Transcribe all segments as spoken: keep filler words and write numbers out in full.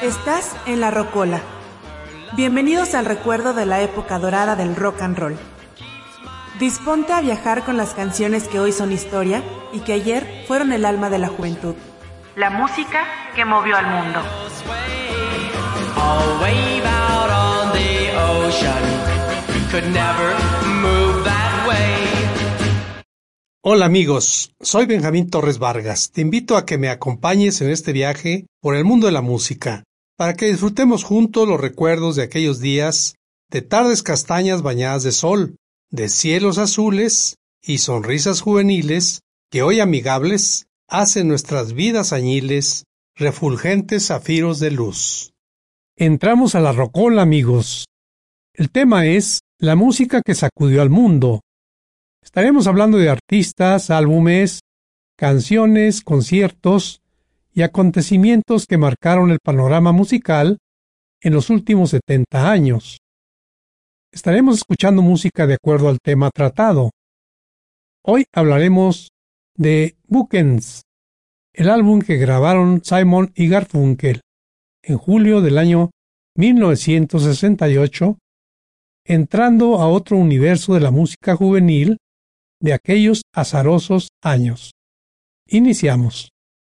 Estás en La Rocola. Bienvenidos al recuerdo de la época dorada del rock and roll. Disponte a viajar con las canciones que hoy son historia y que ayer fueron el alma de la juventud. La música que movió al mundo. Hola amigos, soy Benjamín Torres Vargas. Te invito a que me acompañes en este viaje por el mundo de la música, para que disfrutemos juntos los recuerdos de aquellos días, de tardes castañas bañadas de sol, de cielos azules y sonrisas juveniles que hoy amigables hacen nuestras vidas añiles refulgentes zafiros de luz. Entramos a La Rocola, amigos. El tema es la música que sacudió al mundo. Estaremos hablando de artistas, álbumes, canciones, conciertos y acontecimientos que marcaron el panorama musical en los últimos setenta años. Estaremos escuchando música de acuerdo al tema tratado. Hoy hablaremos de Bookends, el álbum que grabaron Simon y Garfunkel en julio del año mil novecientos sesenta y ocho, entrando a otro universo de la música juvenil de aquellos azarosos años. Iniciamos.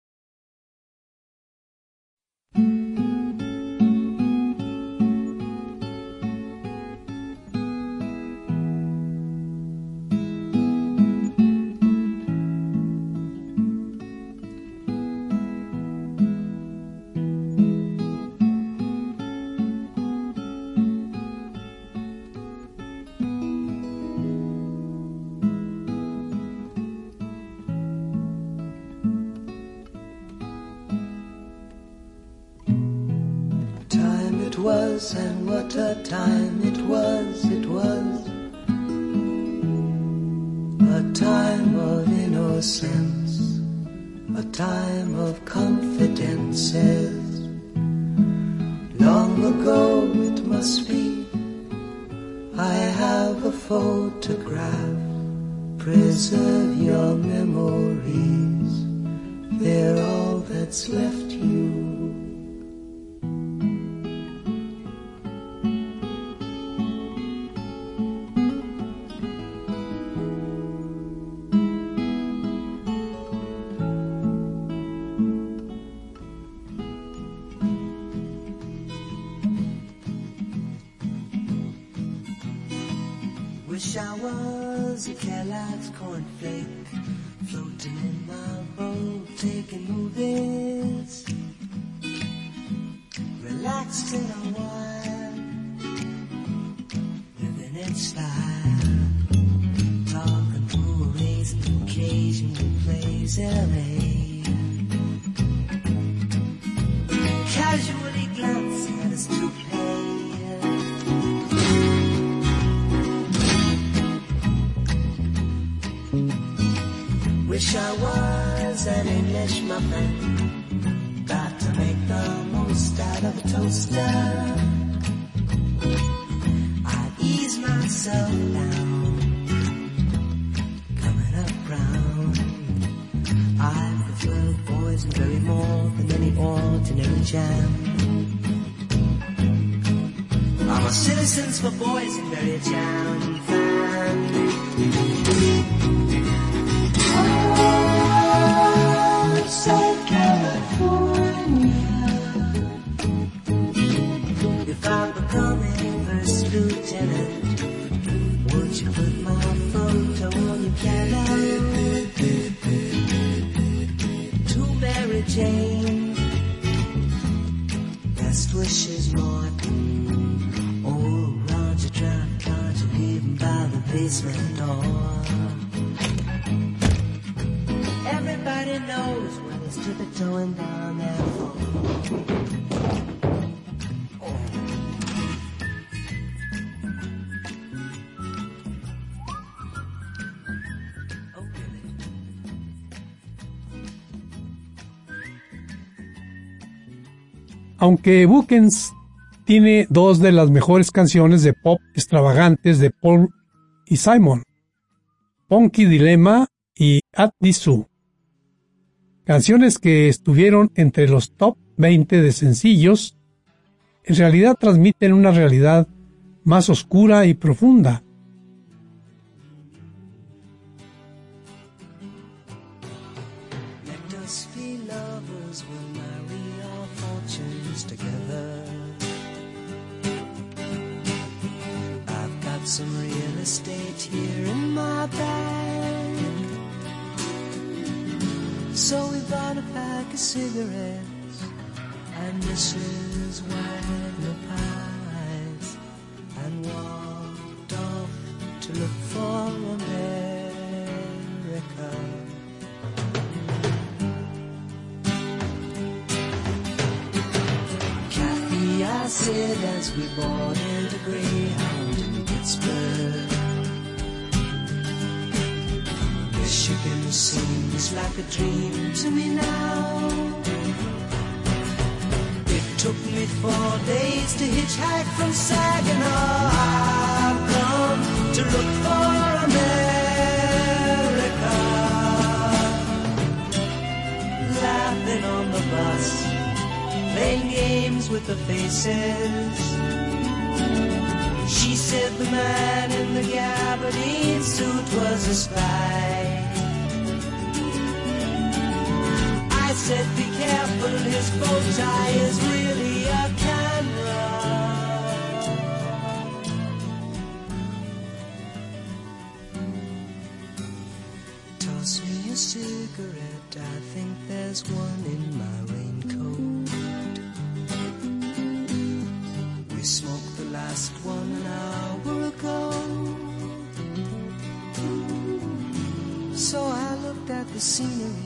Was and what a time it was, it was a time of innocence, a time of confidences. Long ago it must be, I have a photograph. Preserve your memories, they're all that's left you. Wish I was a Kellogg's cornflake, floating in my boat, taking movies, relaxed in a while, living in style, talking movies and occasionally plays L A. Casually glancing at his two Wish I was an English muffin, got to make the most out of a toaster. I ease myself down, coming up brown. I prefer boysenberry more than any ordinary jam. I'm a Citizens for Boysenberry Jam fan. So California, if I'm becoming first lieutenant, would you put my photo on your piano? To Mary Jane, best wishes, Martin. Oh, Roger, try, can't you leave him by the basement door? Everybody knows when he's tiptoeing down that floor. Oh, really? Aunque Bookends tiene dos de las mejores canciones de pop extravagantes de Paul y Simon, Funky Dilemma y At the Zoo. Canciones que estuvieron entre los top veinte de sencillos en realidad transmiten una realidad más oscura y profunda. Let us be lovers, we'll marry our fortunes together. I've got some real estate here in my bag, so we bought a pack of cigarettes and Missus Wagner pies and walked off to look for America. Kathy, I said as we boarded a Greyhound in Pittsburgh, Michigan seems like a dream to me now. It took me four days to hitchhike from Saginaw. I've come to look for America. Laughing on the bus, playing games with the faces. She said the man in the gabardine suit was a spy. I said be careful, his bow tie is really a camera. Toss me a cigarette, I think there's one in my raincoat. We smoked the last one an hour ago. So I looked at the scenery.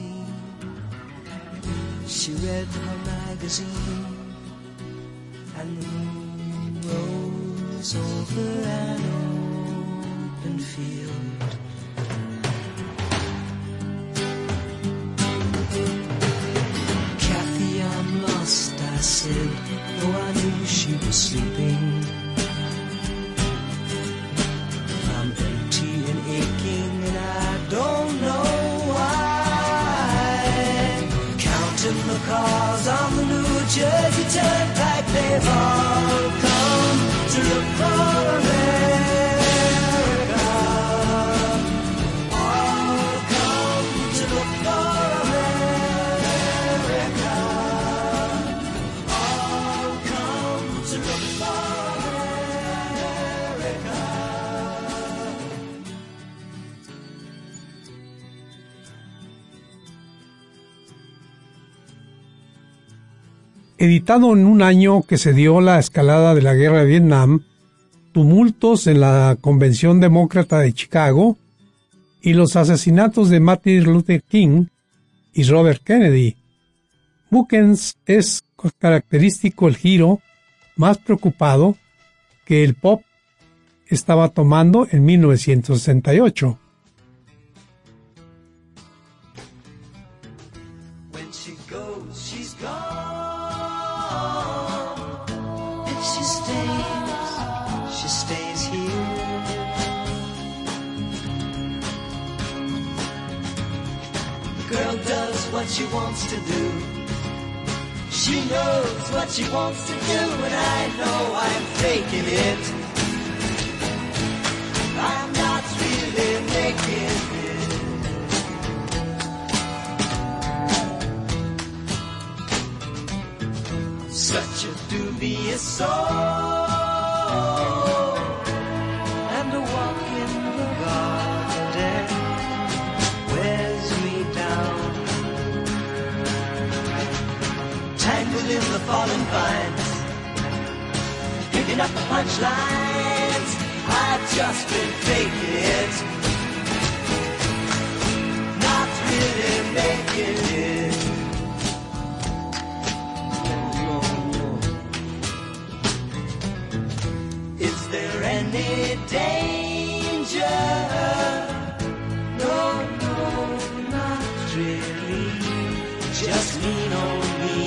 She read her magazine, and the moon rose over an open field. Kathy, I'm lost, I said, though I knew she was sleeping. I'm empty and aching, and I don't know why. Counting the cars on the New Jersey Turnpike, they've all come to look for America. All come to look for America. All come to look for America. Editado en un año que se dio la escalada de la guerra de Vietnam, tumultos en la Convención Demócrata de Chicago y los asesinatos de Martin Luther King y Robert Kennedy, Bookends es característico el giro más preocupado que el pop estaba tomando en mil novecientos sesenta y ocho. When she goes, she's gone. If she stays, she stays here. The girl does what she wants to do. She knows what she wants to do, and I know I'm faking it. I'm not really making it. Such a dubious soul, and a walk in the garden wears me down. Tangled in the fallen vines, picking up the punchlines, I've just been faking it, not really making it. Is there any danger? No, no, not really. Just lean on me.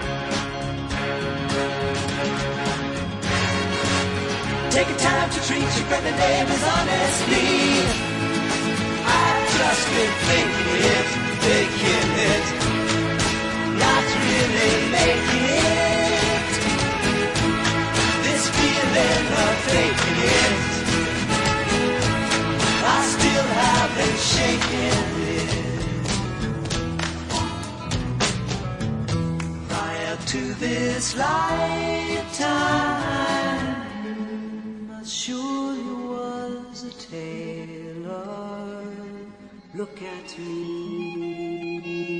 Take a time to treat your friend and neighbors honestly. I've just been faking it, faking it, not really making it. to this lifetime. As sure you was a tailor. Look at me.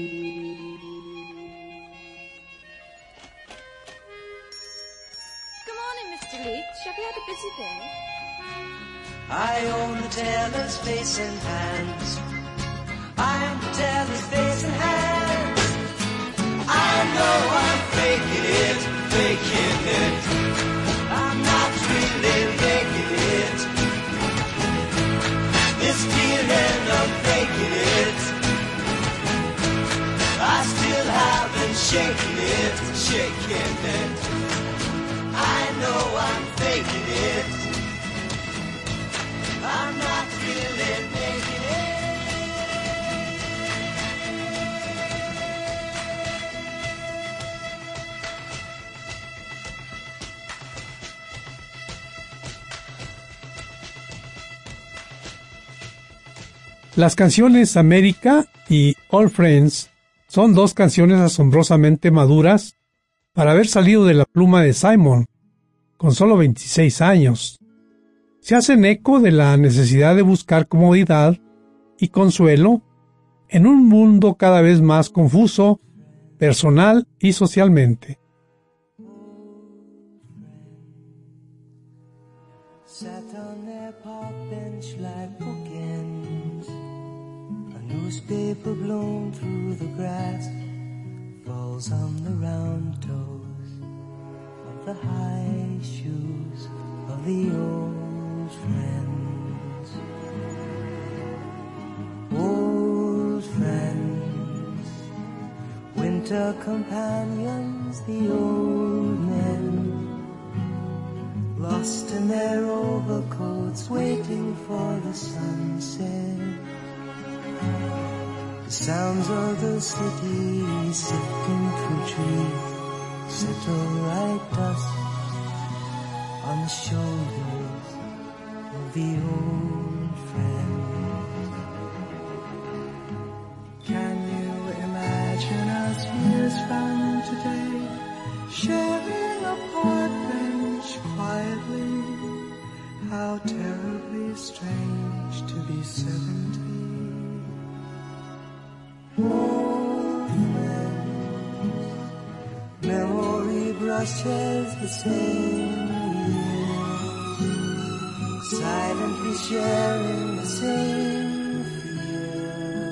Good morning, Mister Leach. Have you had a busy day? I own the tailor's face and hands. I'm the tailor's face and hands. I know I'm faking it, faking it. I'm not really faking it. This feeling of faking it, I still haven't shaken it, shaken it. I know I'm faking it. I'm not really making it. Las canciones America y All Friends son dos canciones asombrosamente maduras para haber salido de la pluma de Simon, con solo veintiséis años. Se hacen eco de la necesidad de buscar comodidad y consuelo en un mundo cada vez más confuso, personal y socialmente. Newspaper blown through the grass falls on the round toes of the high shoes of the old friends. Old friends, winter companions, the old men, lost in their overcoats, waiting for the sunset. The sounds of the city sifting through trees settle like dust on the shoulders of the old friends. Can you imagine us years from today, sharing a park bench quietly? How terribly strange to be seventy. Old friends, memory brushes the same years, silently sharing the same fear.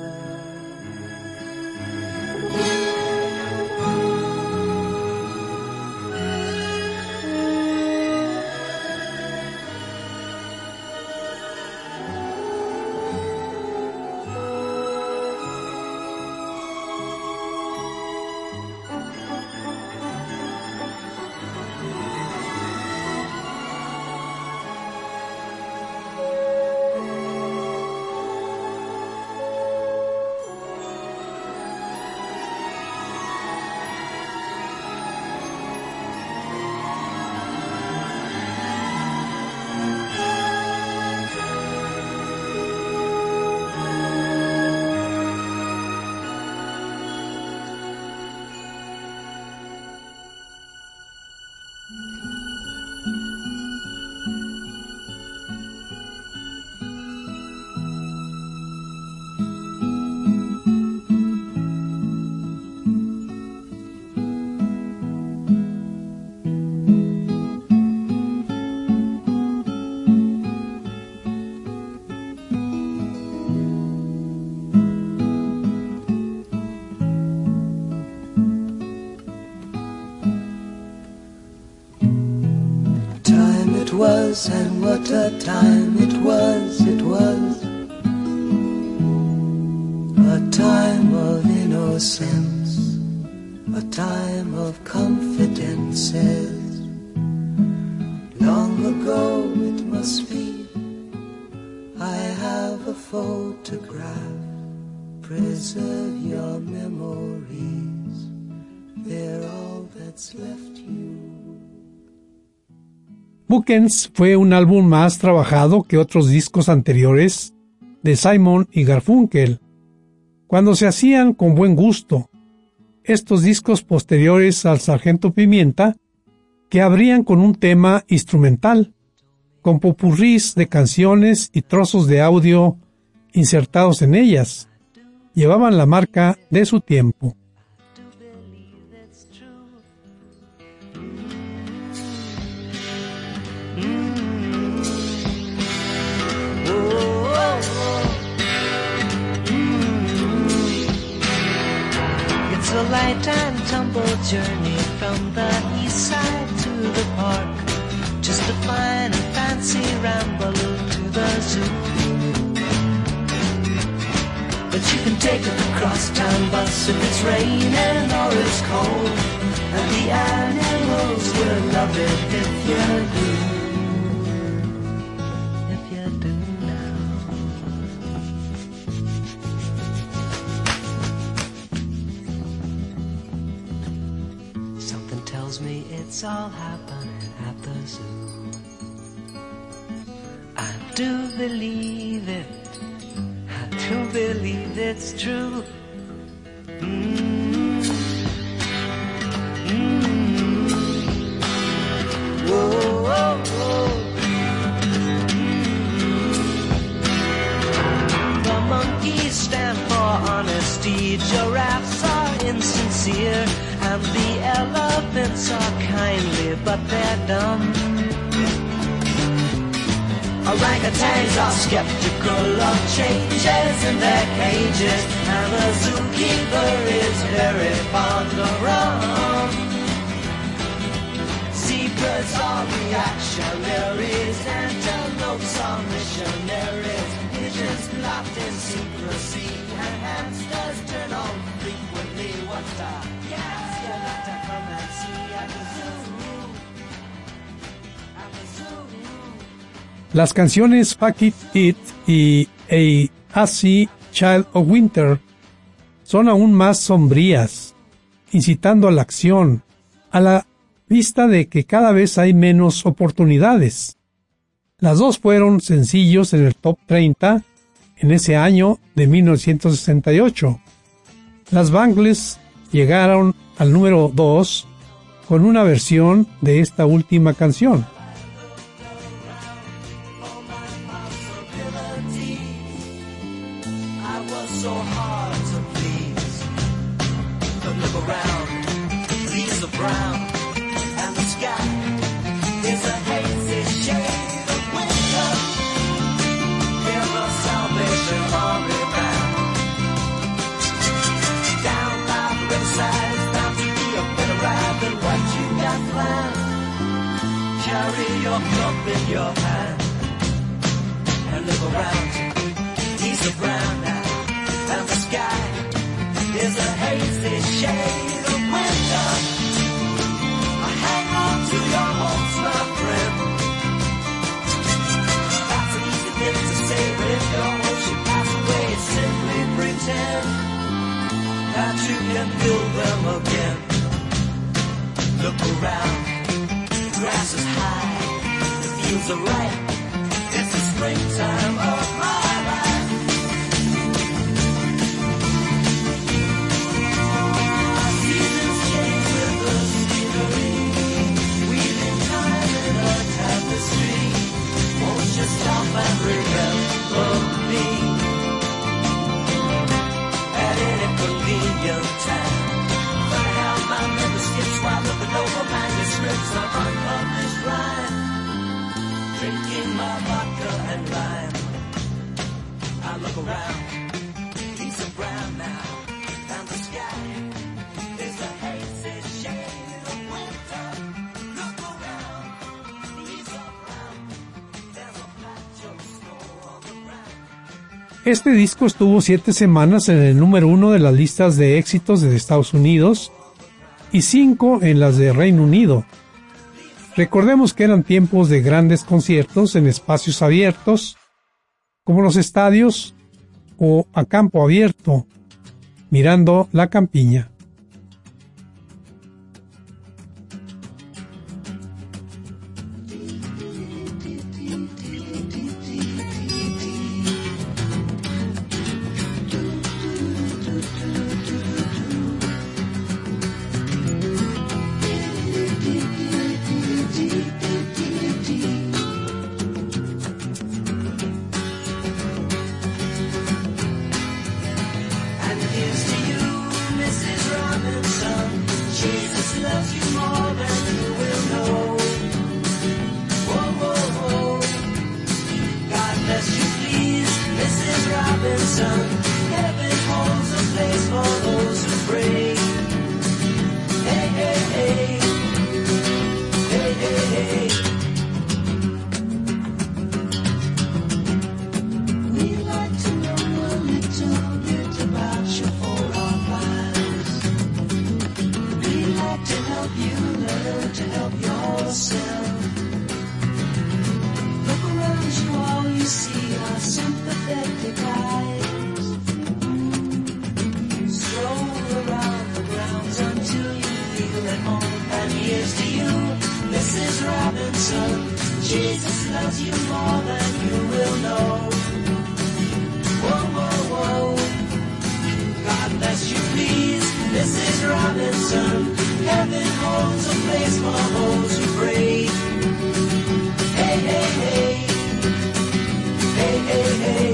Was, and what a time it was, it was a time of innocence, a time of confidences. Long ago it must be, I have a photograph, preserve your memories, they're all that's left you. Bookends fue un álbum más trabajado que otros discos anteriores de Simon y Garfunkel, cuando se hacían con buen gusto, estos discos posteriores al Sargento Pimienta, que abrían con un tema instrumental, con popurrís de canciones y trozos de audio insertados en ellas. Llevaban la marca de su tiempo. A light and tumble journey from the east side to the park, just a fine and fancy ramble to the zoo. But you can take a crosstown bus if it's raining or it's cold, and the animals will love it if you do. If you do now. Tells me it's all happening at the zoo. I do believe it, I do believe it's true. Mm. Mm. Whoa, whoa, whoa. Mm. The monkeys stand for honesty, giraffes are insincere, and the elephants are kindly, but they're dumb. Orangutans are skeptical of changes in their cages, and the zookeeper is very fond of rum. Zebras are reactionaries, antelopes are missionaries, pigeons plot in secrecy, and hamsters turn on frequently. What's the gas? Las canciones Fuck It It y A Así Child of Winter son aún más sombrías, incitando a la acción, a la vista de que cada vez hay menos oportunidades. Las dos fueron sencillos en el top treinta en ese año de mil novecientos sesenta y ocho. Las Bangles llegaron al número dos con una versión de esta última canción. Carry your cup in your hand and look around. He's a brown now, and the sky is a hazy shade of winter. Hang on to your hopes, my friend. That's an easy thing to say, but if your hopes should pass away, simply pretend that you can build them again. Look around. The grass is high, the fields are ripe, it's the springtime of my life. Seasons change with the scenery, weaving time in a tapestry. Won't you stop and remember me at any convenient time? Funny how my memory skips while looking over manuscripts of unpublished rhyme, drinking my vodka and lime. I look around, he's a brown now, and the sky is a hazy shade of winter. Look around, he's a brown, there's a patch of snow on the ground. Este disco estuvo siete semanas en el número uno de las listas de éxitos de Estados Unidos y cinco en las de Reino Unido. Recordemos que eran tiempos de grandes conciertos en espacios abiertos, como los estadios o a campo abierto, mirando la campiña. help you learn to help yourself. Look around you, all you see are sympathetic eyes. Stroll around the grounds until you feel at home. And here's to you, Missus Robinson. Jesus loves you more than you will know. Whoa, whoa, whoa. God bless you, please, Missus Robinson. Heaven holds a place for those who pray. Hey, hey, hey. Hey, hey, hey.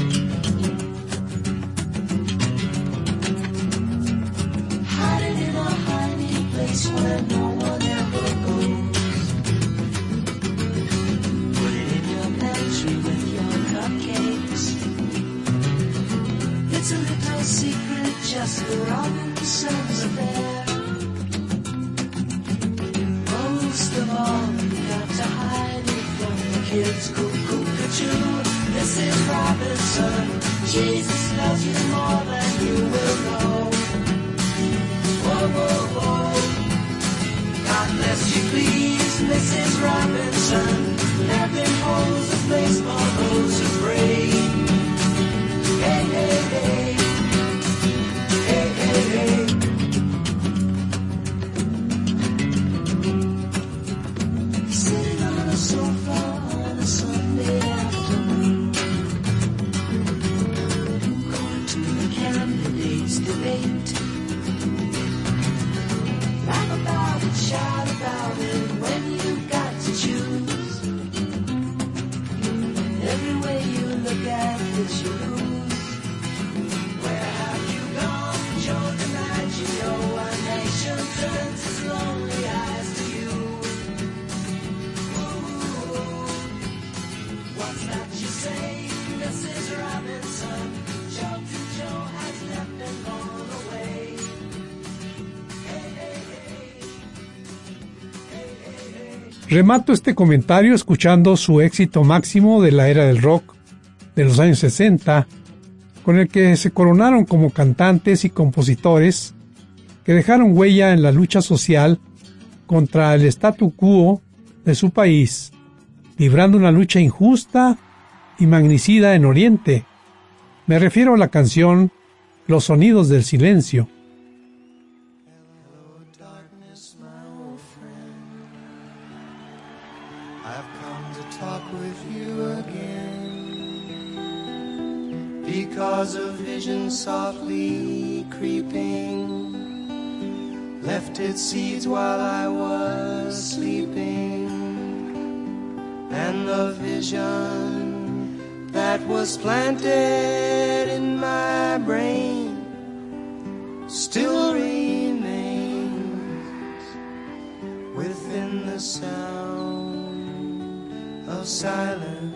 Hiding in a hiding place where no one ever goes. Put it in your pantry with your cupcakes. It's a little secret, just the Robinsons affair. Most of all, you got to hide it from the kids. Cuckoo-cuckoo, Missus Robinson. Jesus loves you more than you will know. Whoa, whoa, whoa. God bless you, please, Missus Robinson. Heaven holds a place for those who pray. Hey, hey, hey. Hey, hey, hey. Sitting on a sofa on a Sunday afternoon, going to the candidates' debate. Laugh about it, shout about it when you've got to choose. Every way you look at it, you lose. Where have you gone, Joe DiMaggio? Our nation turns its lonely eyes to you. Ooh, what's that you say, Missus Robinson? Joe to Joe has left and gone away. Hey, hey, hey. Hey, hey, hey. Remato este comentario escuchando su éxito máximo de la era del rock de los años sesenta, con el que se coronaron como cantantes y compositores que dejaron huella en la lucha social contra el statu quo de su país, librando una lucha injusta y magnicida en Oriente. Me refiero a la canción Los sonidos del silencio. Hello, darkness, my old friend. I've come to talk with you again, because a vision softly creeping left its seeds while I was sleeping, and the vision that was planted in my brain still remains within the sound of silence.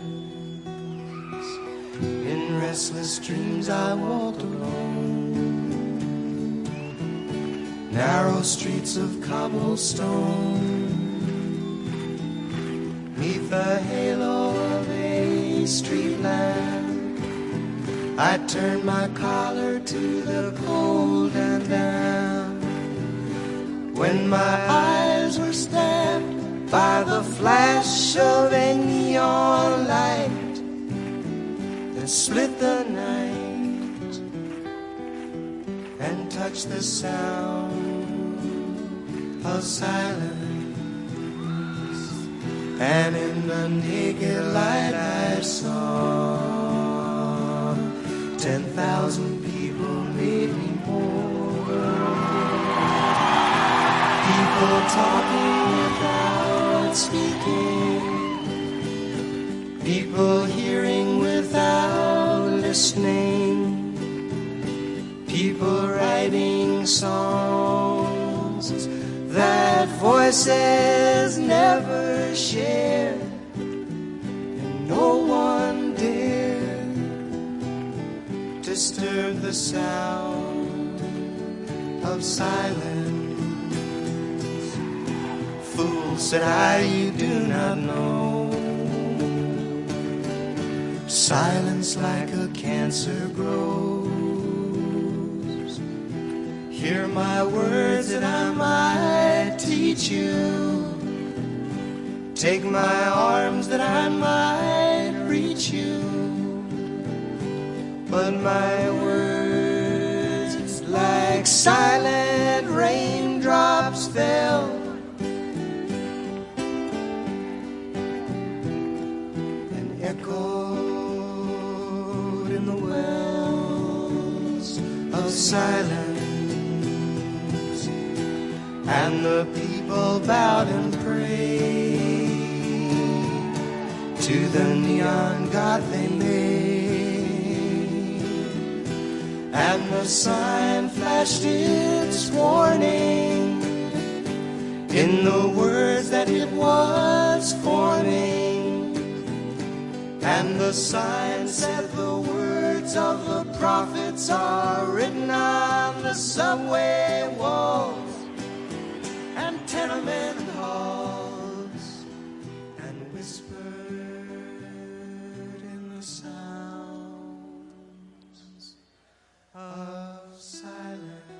In restless dreams I walked alone, narrow streets of cobblestone, neath the halo of a street lamp. I turned my collar to the cold and damp, when my eyes were stabbed by the flash of a neon light that split the night and touched the sound of silence. And in the naked light I saw ten thousand people, maybe more, people talking without speaking, people hearing without listening, people writing songs that voices never shared, and no one dared disturb the sound of silence. Fool, said I, you do not know, silence like a cancer grows. Hear my words and I might teach greet you. Take my arms that I might reach you. But my words like silent raindrops fell and echoed in the wells of silence. And the people bowed and prayed to the neon god they made. And the sign flashed its warning in the words that it was forming. And the sign said the words of the prophets are written on the subway walls and tenement halls, and whispered in the sounds of silence.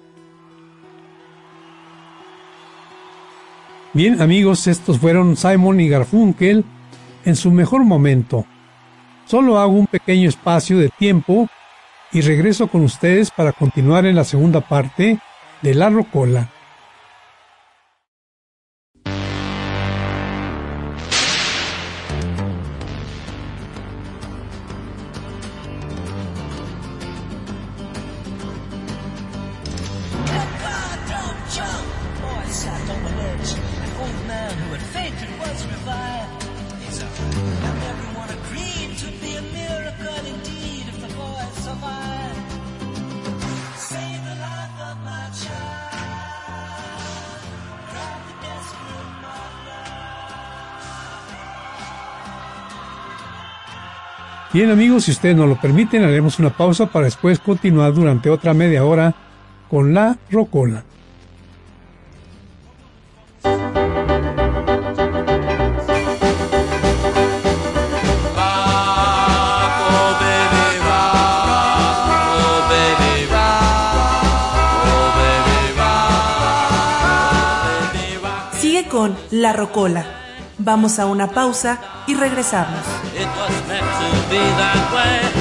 Bien, amigos, estos fueron Simon y Garfunkel en su mejor momento. Solo hago un pequeño espacio de tiempo y regreso con ustedes para continuar en la segunda parte de La Rocola. Bien, amigos, si ustedes nos lo permiten, haremos una pausa para después continuar durante otra media hora con La Rocola. Sigue con La Rocola. Vamos a una pausa y regresamos. It was meant to be that way.